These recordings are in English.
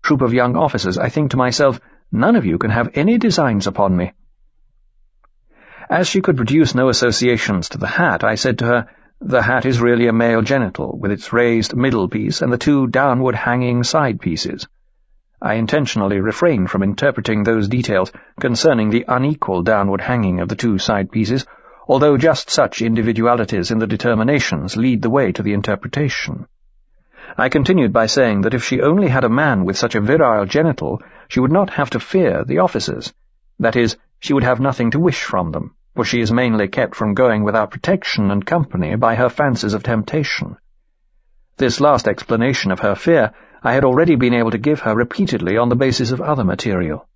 troop of young officers, I think to myself, none of you can have any designs upon me. As she could produce no associations to the hat, I said to her, "The hat is really a male genital, with its raised middle piece and the two downward-hanging side pieces." I intentionally refrained from interpreting those details concerning the unequal downward hanging of the two side pieces, although just such individualities in the determinations lead the way to the interpretation. I continued by saying that if she only had a man with such a virile genital, she would not have to fear the officers. That is, she would have nothing to wish from them, for she is mainly kept from going without protection and company by her fancies of temptation. This last explanation of her fear I had already been able to give her repeatedly on the basis of other material.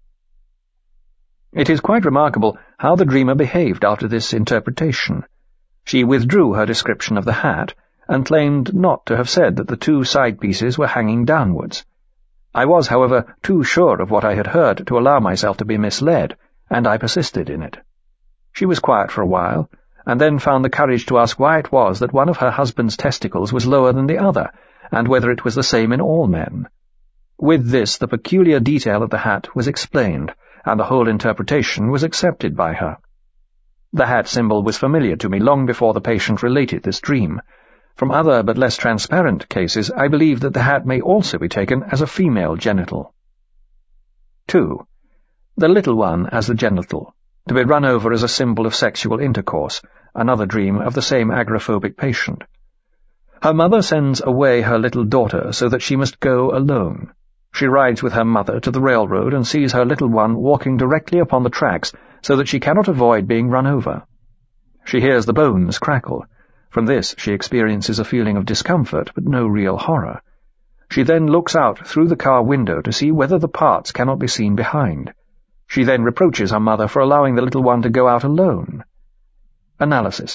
It is quite remarkable how the dreamer behaved after this interpretation. She withdrew her description of the hat, and claimed not to have said that the two side pieces were hanging downwards. I was, however, too sure of what I had heard to allow myself to be misled, and I persisted in it. She was quiet for a while, and then found the courage to ask why it was that one of her husband's testicles was lower than the other, and whether it was the same in all men. With this the peculiar detail of the hat was explained, and the whole interpretation was accepted by her. The hat symbol was familiar to me long before the patient related this dream. From other but less transparent cases, I believe that the hat may also be taken as a female genital. 2. The little one as the genital, to be run over as a symbol of sexual intercourse, another dream of the same agoraphobic patient. Her mother sends away her little daughter so that she must go alone. She rides with her mother to the railroad and sees her little one walking directly upon the tracks so that she cannot avoid being run over. She hears the bones crackle. From this she experiences a feeling of discomfort, but no real horror. She then looks out through the car window to see whether the parts cannot be seen behind. She then reproaches her mother for allowing the little one to go out alone. Analysis.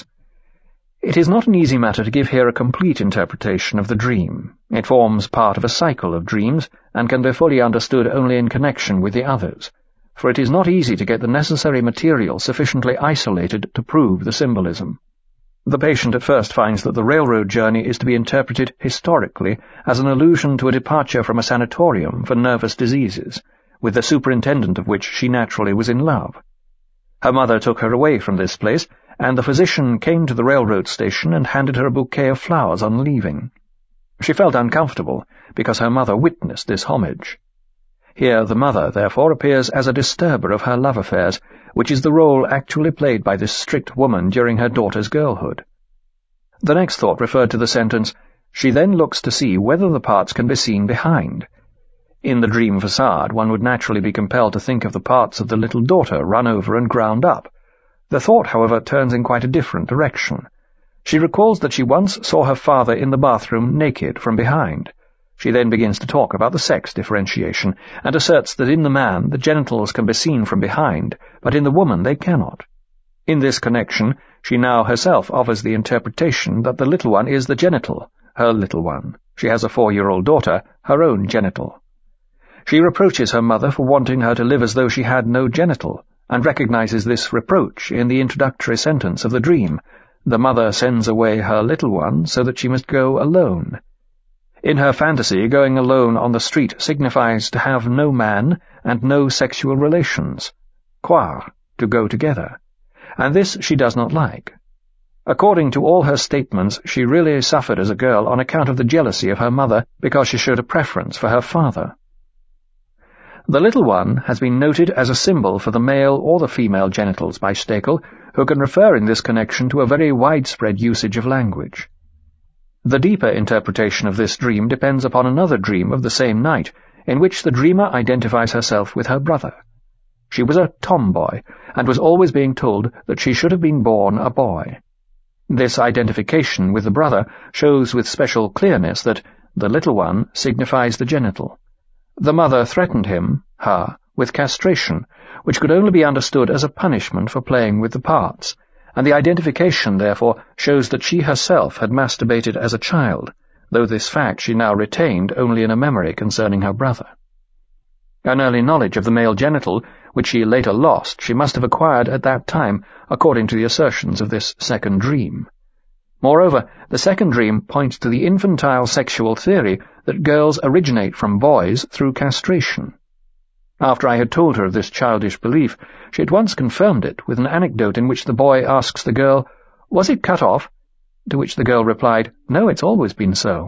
It is not an easy matter to give here a complete interpretation of the dream. It forms part of a cycle of dreams, and can be fully understood only in connection with the others, for it is not easy to get the necessary material sufficiently isolated to prove the symbolism. The patient at first finds that the railroad journey is to be interpreted historically as an allusion to a departure from a sanatorium for nervous diseases, with the superintendent of which she naturally was in love. Her mother took her away from this place, and the physician came to the railroad station and handed her a bouquet of flowers on leaving. She felt uncomfortable, because her mother witnessed this homage. Here the mother, therefore, appears as a disturber of her love affairs, which is the role actually played by this strict woman during her daughter's girlhood. The next thought referred to the sentence, "She then looks to see whether the parts can be seen behind." In the dream facade, one would naturally be compelled to think of the parts of the little daughter run over and ground up. The thought, however, turns in quite a different direction. She recalls that she once saw her father in the bathroom naked from behind. She then begins to talk about the sex differentiation, and asserts that in the man the genitals can be seen from behind, but in the woman they cannot. In this connection, she now herself offers the interpretation that the little one is the genital, her little one. She has a 4-year-old daughter, her own genital. She reproaches her mother for wanting her to live as though she had no genital, and recognizes this reproach in the introductory sentence of the dream. The mother sends away her little one so that she must go alone. In her fantasy, going alone on the street signifies to have no man and no sexual relations, croire, to go together, and this she does not like. According to all her statements, she really suffered as a girl on account of the jealousy of her mother because she showed a preference for her father. The little one has been noted as a symbol for the male or the female genitals by Stekel, who can refer in this connection to a very widespread usage of language. The deeper interpretation of this dream depends upon another dream of the same night, in which the dreamer identifies herself with her brother. She was a tomboy, and was always being told that she should have been born a boy. This identification with the brother shows with special clearness that the little one signifies the genital. The mother threatened him, her, with castration, which could only be understood as a punishment for playing with the parts, and the identification, therefore, shows that she herself had masturbated as a child, though this fact she now retained only in a memory concerning her brother. An early knowledge of the male genital, which she later lost, she must have acquired at that time, according to the assertions of this second dream. Moreover, the second dream points to the infantile sexual theory that girls originate from boys through castration. After I had told her of this childish belief, she at once confirmed it with an anecdote in which the boy asks the girl, "Was it cut off?" To which the girl replied, "No, it's always been so."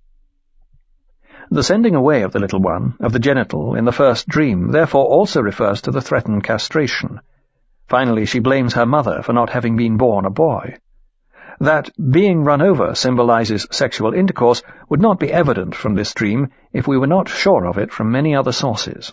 The sending away of the little one, of the genital, in the first dream, therefore also refers to the threatened castration. Finally, she blames her mother for not having been born a boy. That being run over symbolizes sexual intercourse would not be evident from this dream if we were not sure of it from many other sources.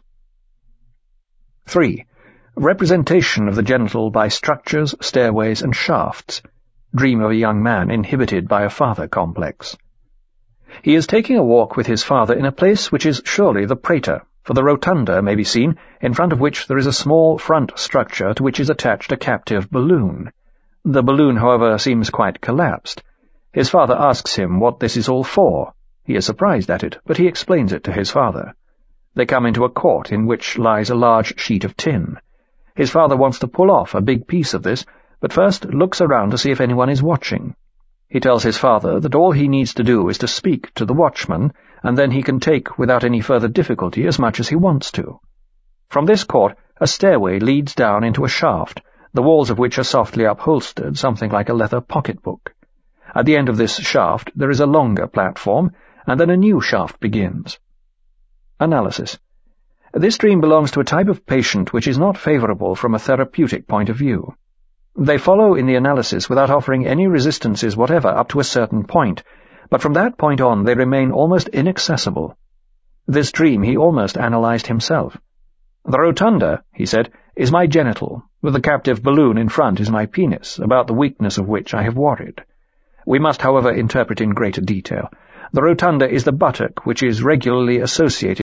3. Representation of the genital by structures, stairways, and shafts. Dream of a young man inhibited by a father complex. He is taking a walk with his father in a place which is surely the praetor, for the rotunda may be seen, in front of which there is a small front structure to which is attached a captive balloon. The balloon, however, seems quite collapsed. His father asks him what this is all for. He is surprised at it, but he explains it to his father. They come into a court in which lies a large sheet of tin. His father wants to pull off a big piece of this, but first looks around to see if anyone is watching. He tells his father that all he needs to do is to speak to the watchman, and then he can take without any further difficulty as much as he wants to. From this court, a stairway leads down into a shaft, the walls of which are softly upholstered, something like a leather pocketbook. At the end of this shaft there is a longer platform, and then a new shaft begins. Analysis. This dream belongs to a type of patient which is not favorable from a therapeutic point of view. They follow in the analysis without offering any resistances whatever up to a certain point, but from that point on they remain almost inaccessible. This dream he almost analyzed himself. "The rotunda," he said, "is my genital, with the captive balloon in front is my penis, about the weakness of which I have worried. We must, however, interpret in greater detail. The rotunda is the buttock which is regularly associated